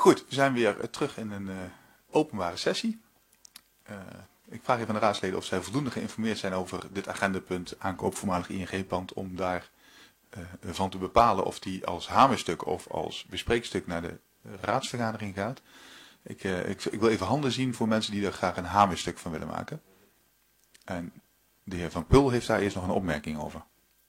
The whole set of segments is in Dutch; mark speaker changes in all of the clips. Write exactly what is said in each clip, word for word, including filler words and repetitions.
Speaker 1: Goed, we zijn weer uh, terug in een uh, openbare sessie. Uh, ik vraag even aan de raadsleden of zij voldoende geïnformeerd zijn over dit agendapunt aankoop voormalig I N G-pand, om daar uh, van te bepalen of die als hamerstuk of als bespreekstuk naar de raadsvergadering gaat. Ik, uh, ik, ik wil even handen zien voor mensen die er graag een hamerstuk van willen maken. En de heer Van Pul heeft daar eerst nog een opmerking over.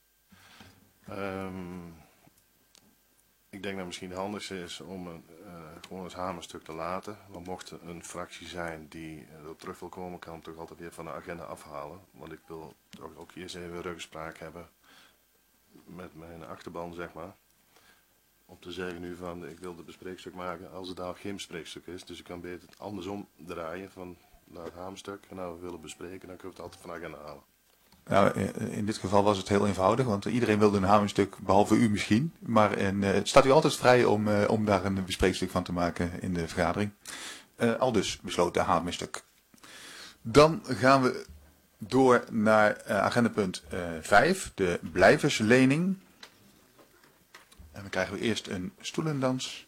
Speaker 2: Um, ik denk dat misschien het handigste is om een, uh, gewoon als hamerstuk te laten. Want mocht er een fractie zijn die uh, erop terug wil komen, kan hem toch altijd weer van de agenda afhalen. Want ik wil toch ook eerst even ruggespraak hebben met mijn achterban, zeg maar. Om te zeggen nu van, ik wil het bespreekstuk maken als het daar geen bespreekstuk is. Dus ik kan beter het andersom draaien van naar het hamerstuk. En nou we willen bespreken, dan kunnen we het altijd van de agenda halen.
Speaker 1: Nou, in dit geval was het heel eenvoudig, want iedereen wilde een hamerstuk, behalve u misschien. Maar in, uh, het staat u altijd vrij om, uh, om daar een bespreekstuk van te maken in de vergadering. Uh, al dus besloten hamerstuk. Dan gaan we door naar uh, agendapunt uh, vijf, de blijverslening. En dan krijgen we eerst een stoelendans.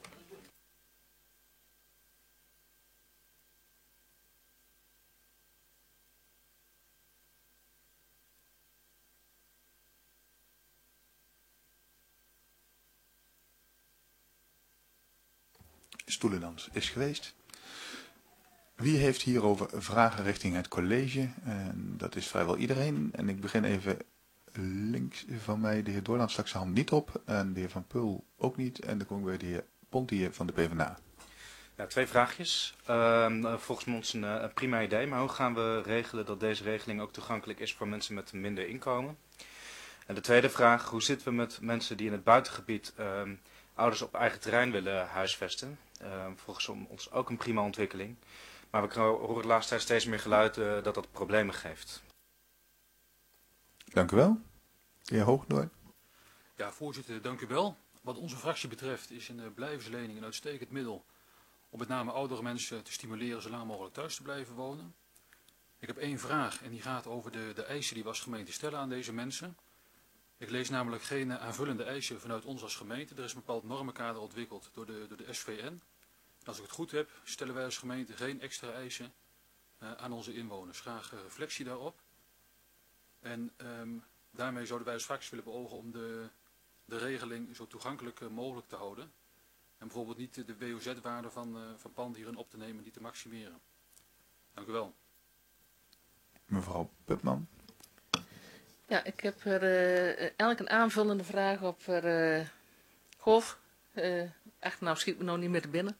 Speaker 1: Stoelendans is geweest. Wie heeft hierover vragen richting het college? En dat is vrijwel iedereen. En ik begin even links van mij. De heer Doorland stak zijn hand niet op. En de heer Van Pul ook niet. En dan kom ik bij de heer Pontier van de PvdA.
Speaker 3: Ja, twee vraagjes. Uh, volgens ons een, een prima idee. Maar hoe gaan we regelen dat deze regeling ook toegankelijk is voor mensen met minder inkomen? En de tweede vraag. Hoe zitten we met mensen die in het buitengebied uh, ouders op eigen terrein willen huisvesten? Uh, volgens ons ook een prima ontwikkeling. Maar we horen de laatste tijd steeds meer geluid uh, dat dat problemen geeft.
Speaker 1: Dank u wel. De heer Hoogdoorn.
Speaker 4: Ja, voorzitter, dank u wel. Wat onze fractie betreft is een uh, blijverslening een uitstekend middel om met name oudere mensen te stimuleren zo lang mogelijk thuis te blijven wonen. Ik heb één vraag en die gaat over de, de eisen die we als gemeente stellen aan deze mensen. Ik lees namelijk geen uh, aanvullende eisen vanuit ons als gemeente. Er is een bepaald normenkader ontwikkeld door de, door de S V N. En als ik het goed heb, stellen wij als gemeente geen extra eisen uh, aan onze inwoners. Graag uh, reflectie daarop. En um, daarmee zouden wij als fractie willen beogen om de, de regeling zo toegankelijk uh, mogelijk te houden. En bijvoorbeeld niet de W O Z-waarde van, uh, van panden hierin op te nemen en die te maximeren. Dank u wel.
Speaker 1: Mevrouw Putman.
Speaker 5: Ja, ik heb er uh, eigenlijk een aanvullende vraag op er, uh, Golf. Uh, echt, nou schiet me nou niet meer te binnen.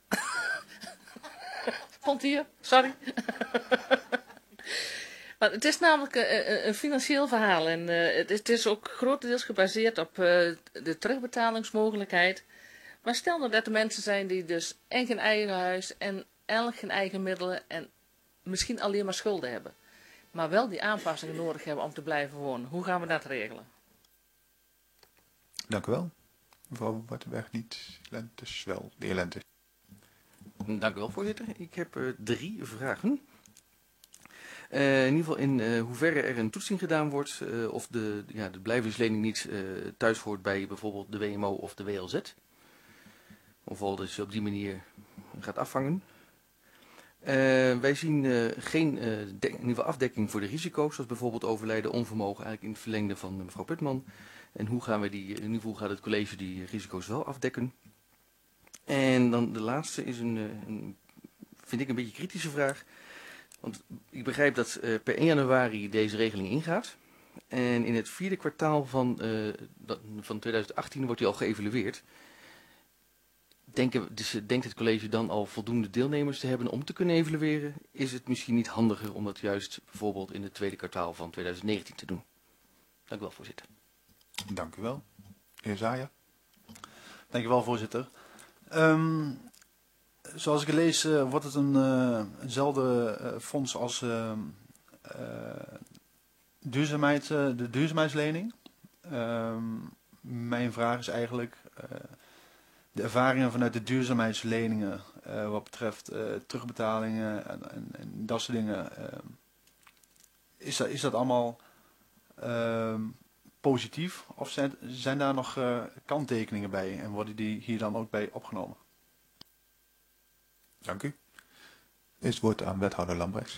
Speaker 5: Vond hier, sorry. Maar het is namelijk een, een financieel verhaal en uh, het, is, het is ook grotendeels gebaseerd op uh, de terugbetalingsmogelijkheid. Maar stel nou dat er mensen zijn die dus en geen eigen huis en eigenlijk geen eigen middelen en misschien alleen maar schulden hebben. Maar wel die aanpassingen nodig hebben om te blijven wonen. Hoe gaan we dat regelen?
Speaker 1: Dank u wel. Mevrouw Wartenberg niet. Lentes wel. De heer Lentes.
Speaker 6: Dank u wel, voorzitter. Ik heb uh, drie vragen. Uh, in ieder geval in uh, hoeverre er een toetsing gedaan wordt uh, of de, ja, de blijverslening niet uh, thuis hoort bij bijvoorbeeld de W M O of de W L Z. Of al dus op die manier gaat afvangen. Uh, wij zien uh, geen uh, in ieder geval afdekking voor de risico's, zoals bijvoorbeeld overlijden, onvermogen, eigenlijk in het verlengde van uh, mevrouw Putman. En hoe gaan we die, in ieder geval gaat het college die risico's wel afdekken? En dan de laatste is een, een vind ik een beetje kritische vraag. Want ik begrijp dat uh, per één januari deze regeling ingaat. En in het vierde kwartaal van, uh, van twintig achttien wordt die al geëvalueerd. Denken, dus denkt het college dan al voldoende deelnemers te hebben om te kunnen evalueren? Is het misschien niet handiger om dat juist bijvoorbeeld in het tweede kwartaal van twintig negentien te doen? Dank u wel, voorzitter.
Speaker 1: Dank u wel. Heer Zaya.
Speaker 7: Dank u wel, voorzitter. Um, zoals ik lees uh, wordt het een, uh, eenzelfde uh, fonds als uh, uh, duurzaamheid, uh, de duurzaamheidslening. Um, mijn vraag is eigenlijk uh, de ervaringen vanuit de duurzaamheidsleningen uh, wat betreft uh, terugbetalingen en, en, en dat soort dingen. Uh, is, dat, is dat allemaal uh, positief of zijn, zijn daar nog uh, kanttekeningen bij en worden die hier dan ook bij opgenomen?
Speaker 1: Dank u. Is het woord aan wethouder Lambrechts.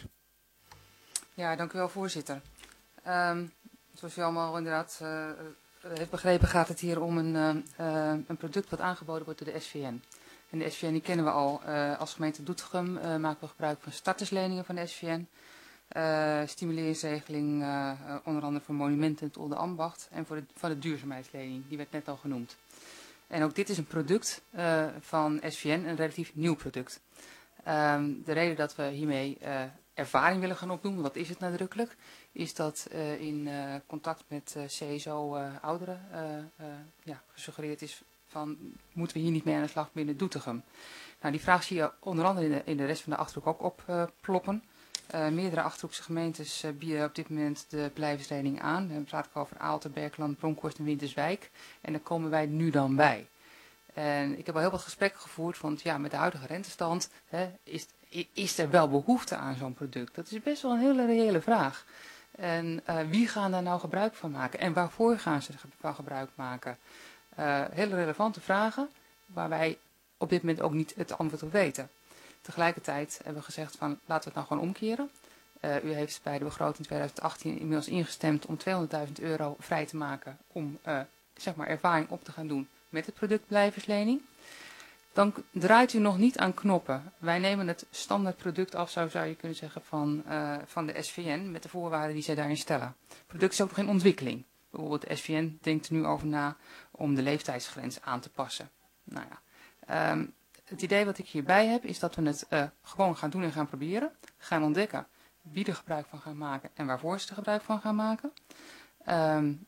Speaker 8: Ja, dank u wel, voorzitter. Um, zoals u allemaal inderdaad uh, heeft begrepen, gaat het hier om een, uh, een product wat aangeboden wordt door de S V N. En de S V N die kennen we al. Uh, als gemeente Doetinchem uh, maken we gebruik van startersleningen van de S V N. Uh, stimuleringsregeling uh, onder andere voor monumenten in het Olde Ambacht en voor de, van de duurzaamheidslening, die werd net al genoemd. En ook dit is een product uh, van S V N, een relatief nieuw product. Um, de reden dat we hiermee uh, ervaring willen gaan opdoen, want dat is het nadrukkelijk, is dat uh, in uh, contact met uh, C S O uh, ouderen uh, uh, ja, gesuggereerd is van, moeten we hier niet mee aan de slag binnen Doetinchem? Nou, die vraag zie je onder andere in de, in de rest van de Achterhoek ook opploppen. Uh, uh, meerdere Achterhoekse gemeentes uh, bieden op dit moment de blijvenslening aan. Dan praat ik over Aalten, Berkeland, Bronkhorst en Winterswijk. En daar komen wij nu dan bij. En ik heb al heel wat gesprekken gevoerd, want ja, met de huidige rentestand hè, is, is er wel behoefte aan zo'n product. Dat is best wel een hele reële vraag. En uh, wie gaan daar nou gebruik van maken? En waarvoor gaan ze ervan gebruik maken? Uh, hele relevante vragen, waar wij op dit moment ook niet het antwoord op weten. Tegelijkertijd hebben we gezegd van, laten we het nou gewoon omkeren. Uh, u heeft bij de begroting tweeduizend achttien inmiddels ingestemd om tweehonderdduizend euro vrij te maken om uh, zeg maar ervaring op te gaan doen met het product blijverslening. Dan draait u nog niet aan knoppen. Wij nemen het standaard product af, zo zou je kunnen zeggen, van, uh, van de S V N met de voorwaarden die zij daarin stellen. Het product is ook nog in ontwikkeling. Bijvoorbeeld de S V N denkt er nu over na om de leeftijdsgrens aan te passen. Nou ja, um, het idee wat ik hierbij heb is dat we het uh, gewoon gaan doen en gaan proberen. Gaan ontdekken wie er gebruik van gaan maken en waarvoor ze er gebruik van gaan maken. Um,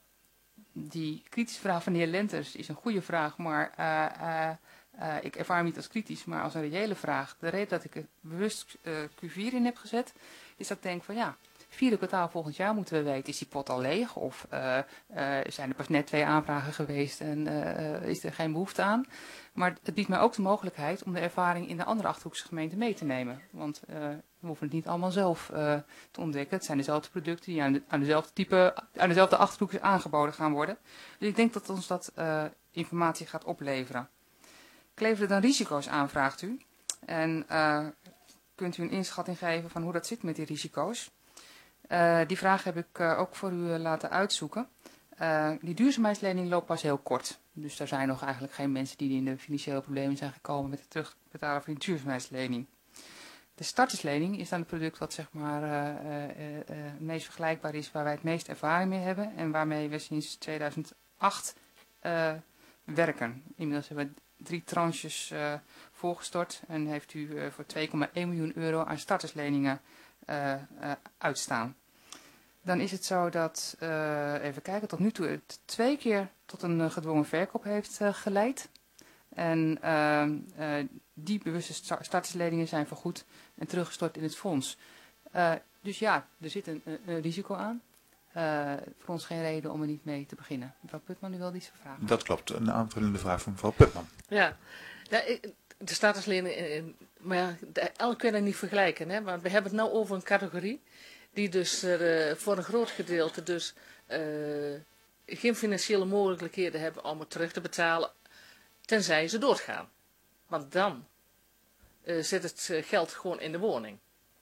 Speaker 8: die kritische vraag van de heer Lenters is een goede vraag, maar uh, uh, uh, ik ervaar hem niet als kritisch, maar als een reële vraag. De reden dat ik er bewust uh, Q vier in heb gezet, is dat ik denk van ja, vierde kwartaal volgend jaar moeten we weten, is die pot al leeg of uh, uh, zijn er pas net twee aanvragen geweest en uh, is er geen behoefte aan. Maar het biedt mij ook de mogelijkheid om de ervaring in de andere Achterhoekse gemeenten mee te nemen. Want uh, we hoeven het niet allemaal zelf uh, te ontdekken. Het zijn dezelfde producten die aan, de, aan dezelfde type, aan dezelfde Achterhoekers aangeboden gaan worden. Dus ik denk dat ons dat uh, informatie gaat opleveren. Leveren dan risico's aan, vraagt u. En uh, kunt u een inschatting geven van hoe dat zit met die risico's? Uh, die vraag heb ik uh, ook voor u uh, laten uitzoeken. Uh, die duurzaamheidslening loopt pas heel kort. Dus er zijn nog eigenlijk geen mensen die in de financiële problemen zijn gekomen met het terugbetalen van die duurzaamheidslening. De starterslening is dan het product wat zeg maar uh, uh, uh, uh, het meest vergelijkbaar is, waar wij het meest ervaring mee hebben en waarmee we sinds tweeduizend acht uh, werken. Inmiddels hebben we drie tranches uh, voorgestort en heeft u uh, voor twee komma één miljoen euro aan startersleningen uh, uh, uitstaan. Dan is het zo dat, uh, even kijken, tot nu toe het twee keer tot een uh, gedwongen verkoop heeft uh, geleid. En uh, uh, die bewuste sta- startersleningen zijn vergoed en teruggestort in het fonds. Uh, dus ja, er zit een, een, een risico aan. Uh, voor ons geen reden om er niet mee te beginnen. Mevrouw Putman, u wilde iets vragen.
Speaker 1: Dat klopt, een aanvullende vraag van mevrouw Putman.
Speaker 5: Ja, ja ik, de starterslening, maar ja, elk kunnen we niet vergelijken. Hè? Maar we hebben het nou over een categorie die dus uh, voor een groot gedeelte dus uh, geen financiële mogelijkheden hebben om het terug te betalen, tenzij ze doodgaan. Want dan uh, zit het geld gewoon in de woning.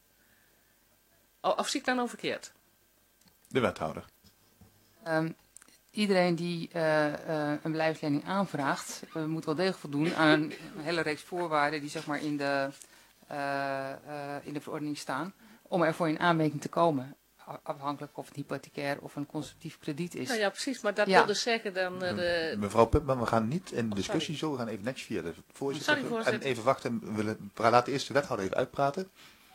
Speaker 5: Of zie ik dan nou verkeerd?
Speaker 1: De wethouder.
Speaker 8: Um, iedereen die uh, uh, een blijvenslening aanvraagt, uh, moet wel degelijk voldoen aan een hele reeks voorwaarden die zeg maar in de, uh, uh, in de verordening staan, om ervoor in aanmerking te komen. Afhankelijk of het hypothecair of een constructief krediet is.
Speaker 5: Nou ja, precies, maar dat
Speaker 8: ja.
Speaker 5: wil dus zeggen dan... Uh, de...
Speaker 1: Mevrouw Putman, we gaan niet in de discussie
Speaker 5: Sorry.
Speaker 1: zo, we gaan even netjes via de voorzitter.
Speaker 5: Sorry, voorzitter.
Speaker 1: En even wachten, we willen, laten eerst de wethouder even uitpraten.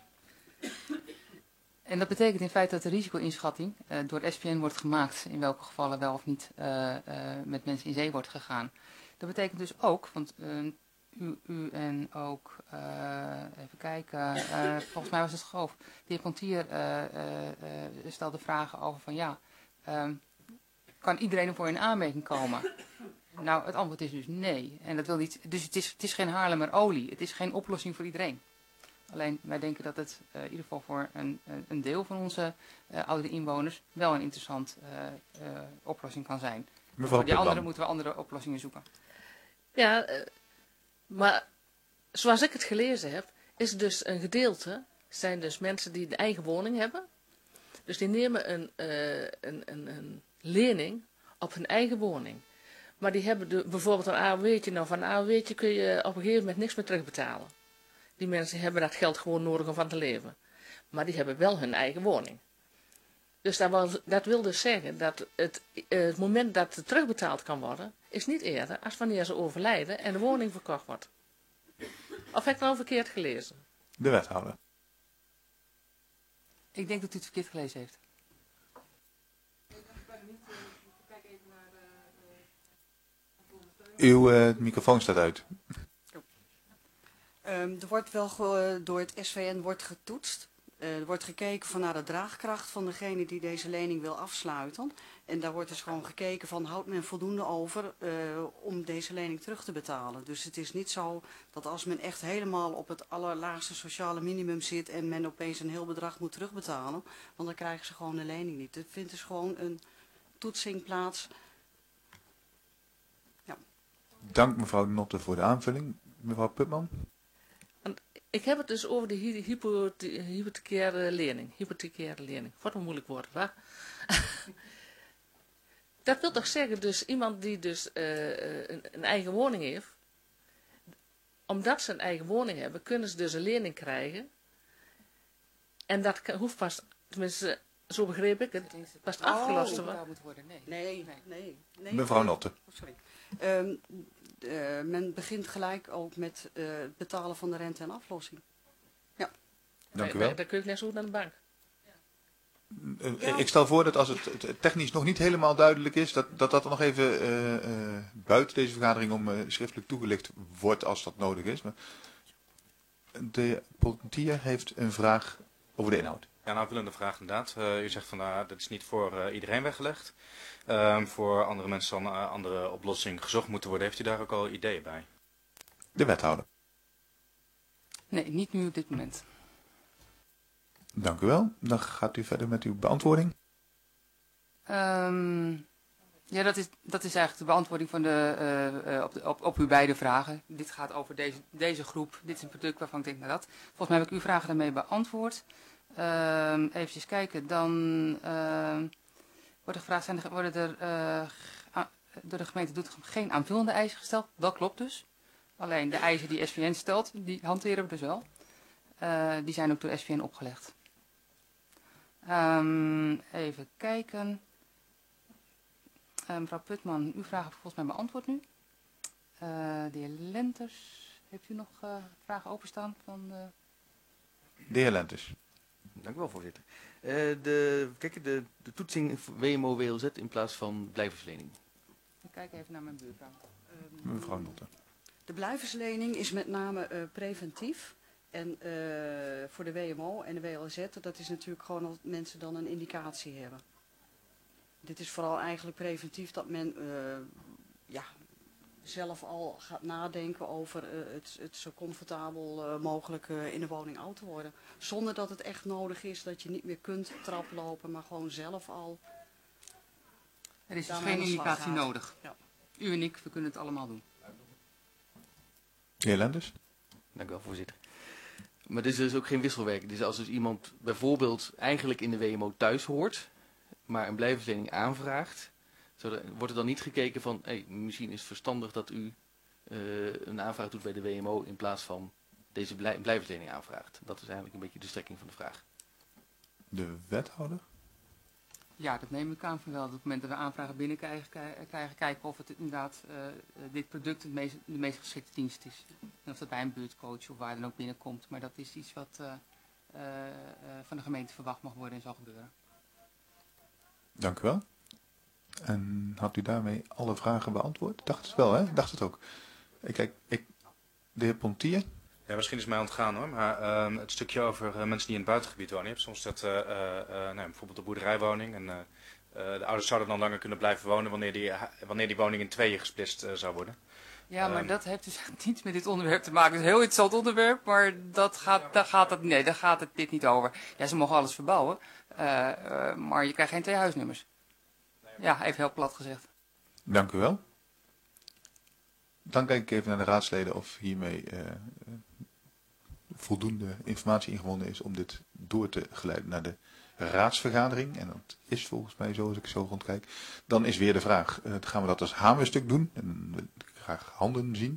Speaker 8: En dat betekent in feite dat de risico-inschatting uh, door S V N wordt gemaakt, in welke gevallen wel of niet uh, uh, met mensen in zee wordt gegaan. Dat betekent dus ook, want uh, u, u en ook, uh, even kijken, uh, volgens mij was het geloof, de heer Pontier uh, uh, uh, stelde vragen over van ja, um, kan iedereen ervoor in aanmerking komen? Nou, het antwoord is dus nee. En dat wil niet, dus het is, het is geen Haarlemmer olie, het is geen oplossing voor iedereen. Alleen wij denken dat het uh, in ieder geval voor een, een deel van onze uh, oudere inwoners wel een interessant uh, uh, oplossing kan zijn.
Speaker 1: Mevrouw
Speaker 8: voor die
Speaker 1: Putman.
Speaker 8: anderen moeten we andere oplossingen zoeken.
Speaker 5: Ja, uh, maar zoals ik het gelezen heb, is dus een gedeelte, zijn dus mensen die een eigen woning hebben. Dus die nemen een, uh, een, een, een lening op hun eigen woning. Maar die hebben de, bijvoorbeeld een A O W'tje. Nou, van een A O W'tje kun je op een gegeven moment niks meer terugbetalen. Die mensen hebben dat geld gewoon nodig om van te leven. Maar die hebben wel hun eigen woning. Dus dat wil, dat wil dus zeggen dat het, het moment dat het terugbetaald kan worden, is niet eerder als wanneer ze overlijden en de woning verkocht wordt. Of heb ik nou verkeerd gelezen?
Speaker 1: De wethouder.
Speaker 8: Ik denk dat u het verkeerd gelezen heeft.
Speaker 1: Uw uh, microfoon staat uit.
Speaker 9: Um, er wordt wel uh, door het S V N wordt getoetst. Uh, er wordt gekeken van naar de draagkracht van degene die deze lening wil afsluiten. En daar wordt dus gewoon gekeken van houdt men voldoende over uh, om deze lening terug te betalen. Dus het is niet zo dat als men echt helemaal op het allerlaagste sociale minimum zit en men opeens een heel bedrag moet terugbetalen. Want dan krijgen ze gewoon de lening niet. Er vindt dus gewoon een toetsing plaats. Ja.
Speaker 1: Dank mevrouw Notte voor de aanvulling. Mevrouw Putman.
Speaker 5: Ik heb het dus over de hy hypothe hypothecaire lening. Hypothecaire lening. Wat een moeilijk woord, waar? Dat wil toch zeggen, dus iemand die dus uh, een, een eigen woning heeft, omdat ze een eigen woning hebben, kunnen ze dus een lening krijgen. En dat kan, hoeft pas, tenminste, zo begreep ik het, pas
Speaker 9: Oh,
Speaker 5: afgelost te worden.
Speaker 8: worden. Nee.
Speaker 9: Nee, nee. nee.
Speaker 1: Mevrouw Notte.
Speaker 9: Oh, sorry. Um, uh, men begint gelijk ook met uh, het betalen van de rente en aflossing. Ja.
Speaker 1: Dank u wel.
Speaker 5: Dan kun je net zo goed naar de bank.
Speaker 1: Uh, ja. Ik stel voor dat als het, het technisch nog niet helemaal duidelijk is, dat dat, dat nog even uh, uh, buiten deze vergadering om uh, schriftelijk toegelicht wordt als dat nodig is. Maar de Pontier heeft een vraag over de inhoud.
Speaker 3: Ja, een aanvullende vraag inderdaad. Uh, u zegt van nou, dat is niet voor uh, iedereen weggelegd. Uh, voor andere mensen zal een uh, andere oplossing gezocht moeten worden. Heeft u daar ook al ideeën bij?
Speaker 1: De wethouder.
Speaker 8: Nee, niet nu op dit moment.
Speaker 1: Dank u wel. Dan gaat u verder met uw beantwoording.
Speaker 8: Um, ja, dat is, dat is eigenlijk de beantwoording van de, uh, uh, op, de, op, op uw beide vragen. Dit gaat over deze, deze groep. Dit is een product waarvan ik denk, nou dat. Volgens mij heb ik uw vragen daarmee beantwoord. Um, even kijken, dan uh, wordt er gevraagd, zijn er, worden er uh, a, door de gemeente doet geen aanvullende eisen gesteld? Dat klopt dus. Alleen de eisen die S V N stelt, die hanteren we dus wel. Uh, die zijn ook door S V N opgelegd. Um, even kijken. Uh, mevrouw Putman, uw vraag heb ik volgens mij beantwoord nu. Uh, de heer Lenters, heeft u nog uh, vragen openstaan? Van, uh...
Speaker 1: De heer Lenters.
Speaker 6: Dank u wel, voorzitter. Uh, de, kijk, de, de toetsing W M O W L Z in plaats van blijverslening.
Speaker 8: Ik kijk even naar mijn buurvrouw.
Speaker 9: Um,
Speaker 1: Mevrouw Notte.
Speaker 9: De blijverslening is met name uh, preventief. En uh, voor de W M O en de W L Z, dat is natuurlijk gewoon als mensen dan een indicatie hebben. Dit is vooral eigenlijk preventief dat men uh, ja, zelf al gaat nadenken over uh, het, het zo comfortabel uh, mogelijk uh, in de woning oud te worden. Zonder dat het echt nodig is dat je niet meer kunt traplopen, maar gewoon zelf al.
Speaker 8: Er is dus geen indicatie gaat. nodig.
Speaker 9: Ja.
Speaker 8: U en ik, we kunnen het allemaal doen.
Speaker 1: De heer Lenters.
Speaker 6: Dank u wel, voorzitter. Maar dit is dus ook geen wisselwerking. Dus als dus iemand bijvoorbeeld eigenlijk in de W M O thuis hoort, maar een blijverslening aanvraagt, zodat, wordt er dan niet gekeken van, hey, misschien is het verstandig dat u uh, een aanvraag doet bij de W M O in plaats van deze blij blijverslening aanvraagt. Dat is eigenlijk een beetje de strekking van de vraag.
Speaker 1: De wethouder.
Speaker 8: Ja, dat neem ik aan van wel. Op het moment dat we aanvragen binnenkrijgen, krijgen, kijken of het inderdaad uh, dit product het meest, de meest geschikte dienst is. En of dat bij een buurtcoach of waar dan ook binnenkomt. Maar dat is iets wat uh, uh, uh, van de gemeente verwacht mag worden en zal gebeuren.
Speaker 1: Dank u wel. En had u daarmee alle vragen beantwoord? Ik dacht het wel, hè? Ik dacht het ook. Ik kijk, ik, de heer Pontier.
Speaker 3: Ja, misschien is het mij ontgaan hoor, maar uh, het stukje over uh, mensen die in het buitengebied wonen. Je hebt soms dat, uh, uh, uh, nou, bijvoorbeeld een boerderijwoning. En uh, uh, de ouders zouden dan langer kunnen blijven wonen wanneer die, wanneer die woning in tweeën gesplitst uh, zou worden.
Speaker 8: Ja, maar
Speaker 3: um,
Speaker 8: dat heeft dus niets met dit onderwerp te maken. Het is een heel interessant onderwerp, maar dat gaat, daar gaat het, nee, daar gaat het dit niet over. Ja, ze mogen alles verbouwen, uh, uh, maar je krijgt geen twee huisnummers. Ja, even heel plat gezegd.
Speaker 1: Dank u wel. Dan kijk ik even naar de raadsleden of hiermee uh, voldoende informatie ingewonnen is om dit door te geleiden naar de raadsvergadering. En dat is volgens mij zo als ik zo rondkijk. Dan is weer de vraag, uh, gaan we dat als hamerstuk doen? En dan wil ik graag handen zien.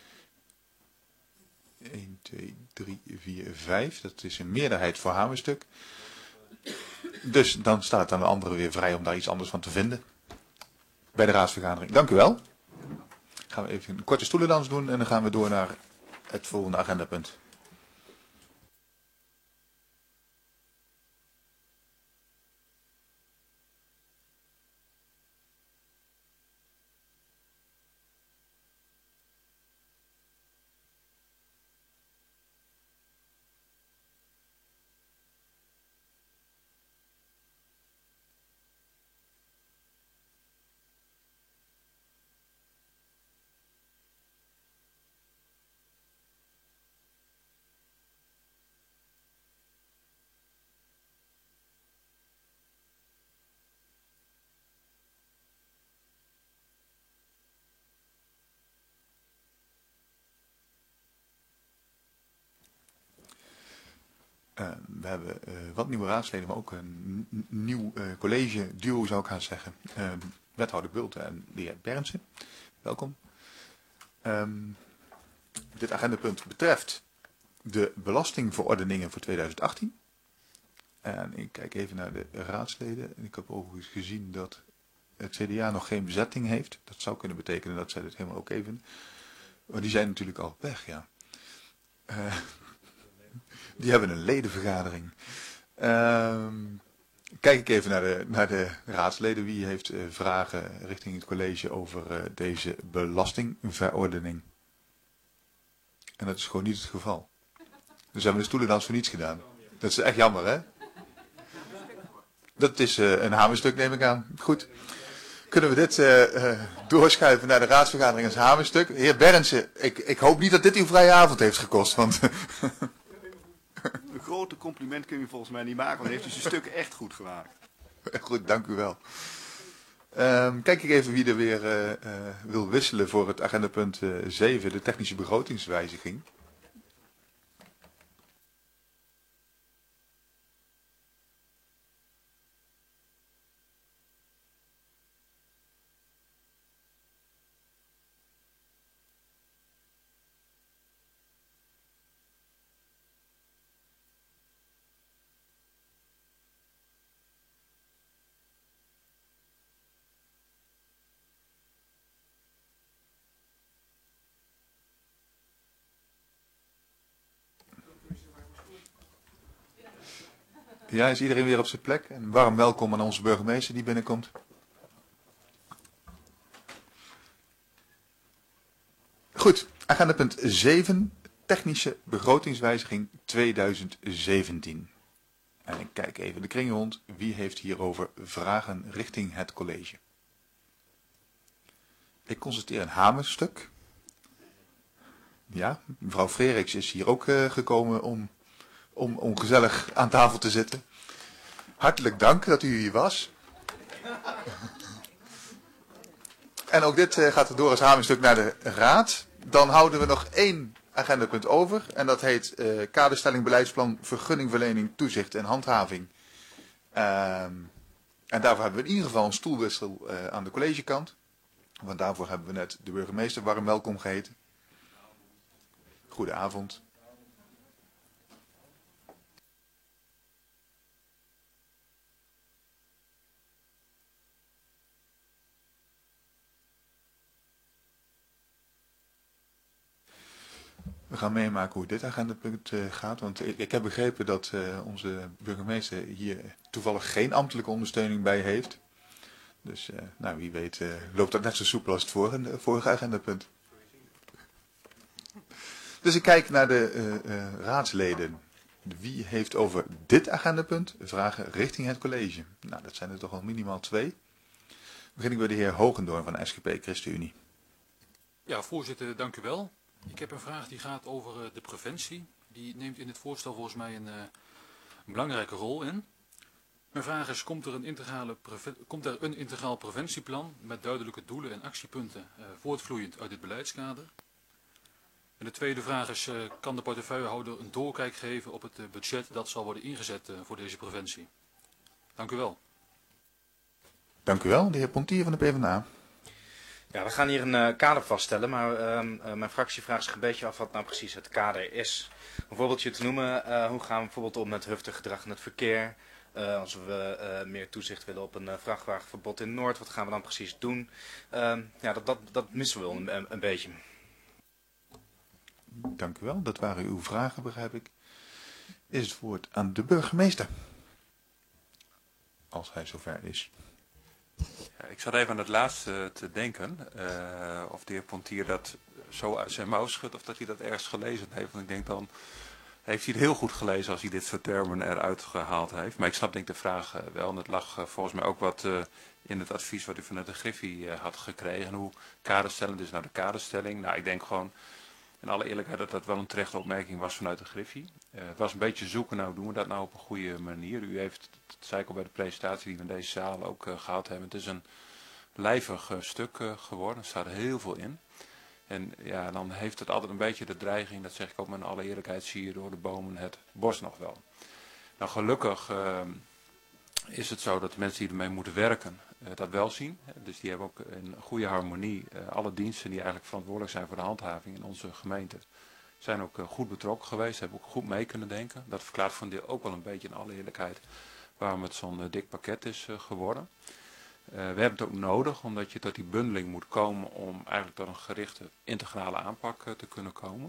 Speaker 1: een, twee, drie, vier, vijf. Dat is een meerderheid voor hamerstuk. Dus dan staat het aan de anderen weer vrij om daar iets anders van te vinden. Bij de raadsvergadering. Dank u wel. Gaan we even een korte stoelendans doen en dan gaan we door naar het volgende agendapunt. Uh, we hebben uh, wat nieuwe raadsleden, maar ook een n- nieuw uh, college duo zou ik gaan zeggen. Uh, wethouder Bulten en de heer Berndsen. Welkom. Um, dit agendapunt betreft de belastingverordeningen voor tweeduizend achttien. En ik kijk even naar de raadsleden. En ik heb overigens gezien dat het C D A nog geen bezetting heeft. Dat zou kunnen betekenen dat zij dit helemaal oké vinden. Maar die zijn natuurlijk al weg, ja. Uh, Die hebben een ledenvergadering. Uh, kijk ik even naar de, naar de raadsleden. Wie heeft uh, vragen richting het college over uh, deze belastingverordening? En dat is gewoon niet het geval. Dus hebben we de stoelendans voor niets gedaan. Dat is echt jammer, hè? Dat is uh, een hamerstuk, neem ik aan. Goed. Kunnen we dit uh, uh, doorschuiven naar de raadsvergadering als hamerstuk? Heer Berndsen, ik, ik hoop niet dat dit uw vrije avond heeft gekost, want...
Speaker 10: Een grote compliment kun je volgens mij niet maken, want heeft u zijn stukken echt goed gemaakt.
Speaker 1: Goed, dank u wel. Um, kijk ik even wie er weer uh, uh, wil wisselen voor het agendapunt uh, zeven, de technische begrotingswijziging. Ja, is iedereen weer op zijn plek? En warm welkom aan onze burgemeester die binnenkomt. Goed, agendapunt zeven, technische begrotingswijziging tweeduizend zeventien. En ik kijk even de kring rond. Wie heeft hierover vragen richting het college? Ik constateer een hamerstuk. Ja, mevrouw Freriks is hier ook uh, gekomen om... Om, om gezellig aan tafel te zitten. Hartelijk dank dat u hier was. En ook dit uh, gaat er door als hamerstuk naar de raad. Dan houden we nog één agendapunt over. En dat heet uh, kaderstelling, beleidsplan, vergunningverlening, toezicht en handhaving. Uh, en daarvoor hebben we in ieder geval een stoelwissel uh, aan de collegekant. Want daarvoor hebben we net de burgemeester warm welkom geheten. Goedenavond. We gaan meemaken hoe dit agendapunt uh, gaat, want ik, ik heb begrepen dat uh, onze burgemeester hier toevallig geen ambtelijke ondersteuning bij heeft. Dus uh, nou, wie weet uh, loopt dat net zo soepel als het vorige, vorige agendapunt. Dus ik kijk naar de uh, uh, raadsleden. Wie heeft over dit agendapunt vragen richting het college? Nou, dat zijn er toch al minimaal twee. Begin ik bij de heer Hogendoorn van de S G P ChristenUnie.
Speaker 4: Ja, voorzitter, dank u wel. Ik heb een vraag die gaat over uh, de preventie. Die neemt in het voorstel volgens mij een, uh, een belangrijke rol in. Mijn vraag is, komt er, een integrale komt er een integraal preventieplan met duidelijke doelen en actiepunten uh, voortvloeiend uit dit beleidskader? En de tweede vraag is, uh, kan de portefeuillehouder een doorkijk geven op het uh, budget dat zal worden ingezet uh, voor deze preventie? Dank u wel.
Speaker 1: Dank u wel, de heer Pontier van de PvdA.
Speaker 3: Ja, we gaan hier een uh, kader vaststellen, maar uh, uh, mijn fractie vraagt zich een beetje af wat nou precies het kader is. Een voorbeeldje te noemen, uh, hoe gaan we bijvoorbeeld om met huftig gedrag in het verkeer? Uh, als we uh, meer toezicht willen op een uh, vrachtwagenverbod in Noord, wat gaan we dan precies doen? Uh, ja, dat, dat, dat missen we wel een, een, een beetje.
Speaker 1: Dank u wel, dat waren uw vragen, begrijp ik. Is het woord aan de burgemeester, als hij zover is.
Speaker 11: Ja, ik zat even aan het laatste te denken, uh, of de heer Pontier dat zo uit zijn mouw schudt of dat hij dat ergens gelezen heeft. Want ik denk dan, heeft hij het heel goed gelezen als hij dit soort termen eruit gehaald heeft. Maar ik snap denk ik de vraag uh, wel, en het lag uh, volgens mij ook wat uh, in het advies wat u vanuit de Griffie uh, had gekregen. Hoe kaderstelling, dus naar de kaderstelling. Nou, ik denk gewoon, in alle eerlijkheid, dat dat wel een terechte opmerking was vanuit de Griffie. Uh, het was een beetje zoeken, nou doen we dat nou op een goede manier. U heeft, dat zei ik al bij de presentatie die we in deze zaal ook uh, gehad hebben, het is een lijvig uh, stuk uh, geworden, er staat heel veel in. En ja, dan heeft het altijd een beetje de dreiging, dat zeg ik ook met alle eerlijkheid, zie je door de bomen het bos nog wel. Nou, gelukkig uh, is het zo dat de mensen die ermee moeten werken uh, dat wel zien. Dus die hebben ook in goede harmonie uh, alle diensten die eigenlijk verantwoordelijk zijn voor de handhaving in onze gemeente zijn ook uh, goed betrokken geweest, hebben ook goed mee kunnen denken. Dat verklaart voor een deel ook wel een beetje in alle eerlijkheid waarom het zo'n uh, dik pakket is uh, geworden. Uh, we hebben het ook nodig omdat je tot die bundeling moet komen om eigenlijk tot een gerichte integrale aanpak uh, te kunnen komen.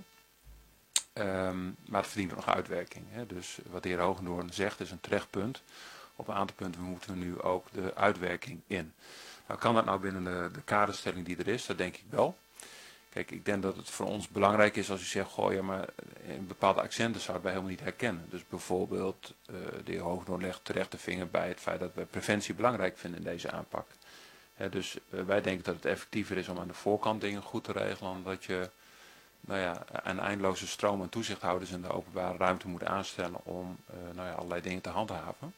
Speaker 11: Um, maar het verdient ook nog uitwerking. Hè. Dus wat de heer Hogendoorn zegt is een terecht punt. Op een aantal punten moeten we nu ook de uitwerking in. Nou, kan dat nou binnen de, de kaderstelling die er is? Dat denk ik wel. Kijk, ik denk dat het voor ons belangrijk is als u zegt, goh ja, maar in bepaalde accenten zouden wij helemaal niet herkennen. Dus bijvoorbeeld, uh, de heer Hogendoorn legt terecht de vinger bij het feit dat we preventie belangrijk vinden in deze aanpak. He, dus uh, wij denken dat het effectiever is om aan de voorkant dingen goed te regelen, dan dat je nou ja, een eindeloze stroom aan toezichthouders in de openbare ruimte moet aanstellen om uh, nou ja, allerlei dingen te handhaven.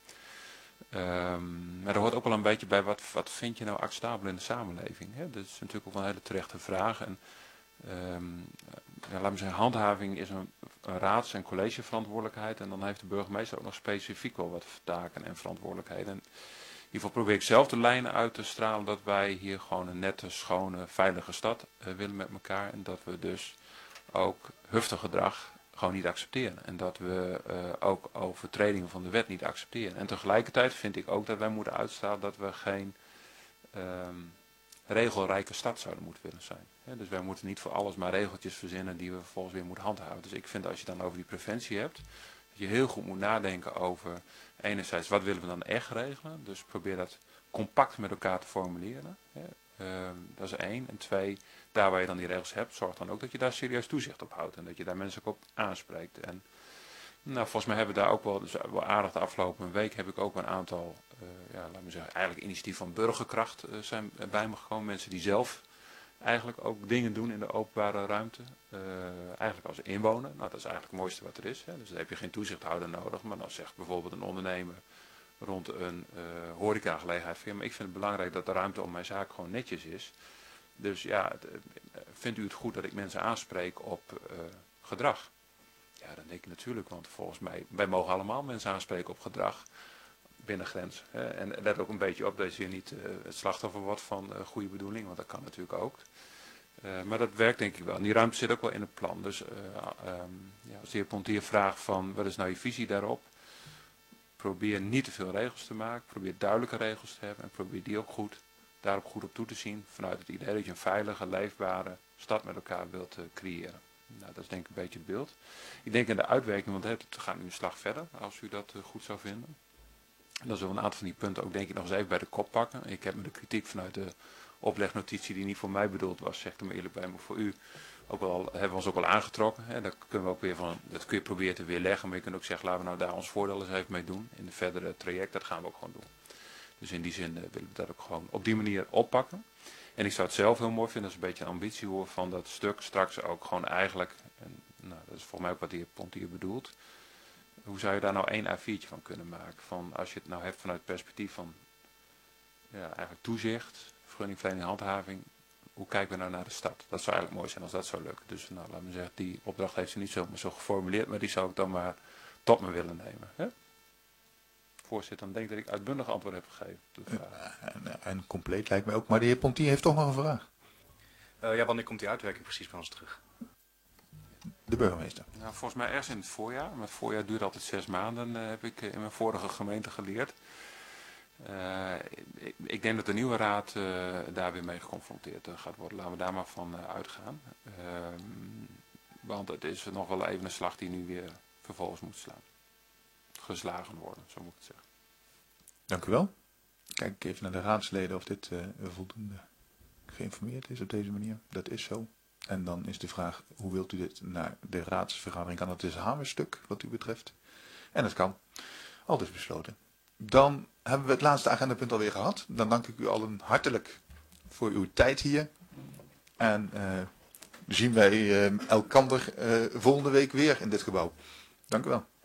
Speaker 11: Um, maar er hoort ook wel een beetje bij, wat, wat vind je nou acceptabel in de samenleving? Hè? Dat is natuurlijk ook wel een hele terechte vraag. En, um, ja, laat me zeggen, handhaving is een, een raads- en collegeverantwoordelijkheid. En dan heeft de burgemeester ook nog specifiek wel wat taken en verantwoordelijkheden. En in ieder geval probeer ik zelf de lijnen uit te stralen dat wij hier gewoon een nette, schone, veilige stad uh, willen met elkaar. En dat we dus ook huftig gedrag gewoon niet accepteren. En dat we uh, ook overtredingen van de wet niet accepteren. En tegelijkertijd vind ik ook dat wij moeten uitstralen dat we geen um, regelrijke stad zouden moeten willen zijn. He, dus wij moeten niet voor alles maar regeltjes verzinnen die we vervolgens weer moeten handhaven. Dus ik vind als je dan over die preventie hebt, dat je heel goed moet nadenken over enerzijds wat willen we dan echt regelen. Dus probeer dat compact met elkaar te formuleren. He, um, dat is één. En twee, daar waar je dan die regels hebt, zorg dan ook dat je daar serieus toezicht op houdt. En dat je daar mensen ook op aanspreekt. En nou, volgens mij hebben we daar ook wel, dus wel aardig de afgelopen week heb ik ook een aantal, uh, ja, laten we zeggen, eigenlijk initiatief van burgerkracht uh, zijn bij me gekomen. Mensen die zelf eigenlijk ook dingen doen in de openbare ruimte. Uh, eigenlijk als inwoner. Nou, dat is eigenlijk het mooiste wat er is. Hè. Dus dan heb je geen toezichthouder nodig. Maar dan zegt bijvoorbeeld een ondernemer rond een uh, horecagelegenheid van, ja, maar ik vind het belangrijk dat de ruimte om mijn zaak gewoon netjes is. Dus ja, vindt u het goed dat ik mensen aanspreek op uh, gedrag? Ja, dan denk ik natuurlijk, want volgens mij, wij mogen allemaal mensen aanspreken op gedrag binnen grens. Hè. En let ook een beetje op dat je niet uh, het slachtoffer wordt van uh, goede bedoeling, want dat kan natuurlijk ook. Uh, maar dat werkt denk ik wel. En die ruimte zit ook wel in het plan. Dus uh, um, ja, als de heer Pontier vraagt van, wat is nou je visie daarop? Probeer niet te veel regels te maken, probeer duidelijke regels te hebben en probeer die ook goed, daarop goed op toe te zien vanuit het idee dat je een veilige, leefbare stad met elkaar wilt uh, creëren. Nou, dat is denk ik een beetje het beeld. Ik denk in de uitwerking, want het gaat nu een slag verder, als u dat uh, goed zou vinden. En dan zullen we een aantal van die punten ook denk ik nog eens even bij de kop pakken. Ik heb me de kritiek vanuit de oplegnotitie die niet voor mij bedoeld was, zeg ik er maar eerlijk bij, maar voor u ook wel, hebben we ons ook wel aangetrokken. Hè. Daar kunnen we ook weer van, dat kun je proberen te weerleggen, maar je kunt ook zeggen, laten we nou daar ons voordeel eens even mee doen in de verdere traject. Dat gaan we ook gewoon doen. Dus in die zin uh, willen we dat ook gewoon op die manier oppakken. En ik zou het zelf heel mooi vinden, dat is een beetje een ambitie hoor, van dat stuk straks ook gewoon eigenlijk, en, nou, dat is volgens mij ook wat de heer Pontier bedoelt, hoe zou je daar nou één A viertje van kunnen maken? Van als je het nou hebt vanuit het perspectief van ja, eigenlijk toezicht, vergunningverlening, handhaving, hoe kijken we nou naar de stad? Dat zou eigenlijk mooi zijn als dat zou lukken. Dus nou, laat me zeggen, die opdracht heeft ze niet zo, zo geformuleerd, maar die zou ik dan maar tot me willen nemen. Hè? Voorzitter, dan denk ik dat ik uitbundig antwoord heb gegeven.
Speaker 1: En, en compleet lijkt mij ook. Maar de heer Pontier heeft toch nog een vraag.
Speaker 3: Uh, ja, wanneer komt die uitwerking precies bij ons terug?
Speaker 1: De burgemeester.
Speaker 11: Nou, volgens mij ergens in het voorjaar. Maar het voorjaar duurt altijd zes maanden, uh, heb ik in mijn vorige gemeente geleerd. Uh, ik, ik denk dat de nieuwe raad uh, daar weer mee geconfronteerd uh, gaat worden. Laten we daar maar van uh, uitgaan. Uh, want het is nog wel even een slag die nu weer vervolgens moet slaan. Geslagen worden, zo moet ik het zeggen.
Speaker 1: Dank u wel. Kijk ik even naar de raadsleden of dit uh, voldoende geïnformeerd is op deze manier. Dat is zo. En dan is de vraag, hoe wilt u dit naar de raadsvergadering? Kan het is een hamerstuk wat u betreft? En dat kan. Al dus besloten. Dan hebben we het laatste agendapunt alweer gehad. Dan dank ik u allen hartelijk voor uw tijd hier. En uh, zien wij uh, elkander uh, volgende week weer in dit gebouw. Dank u wel.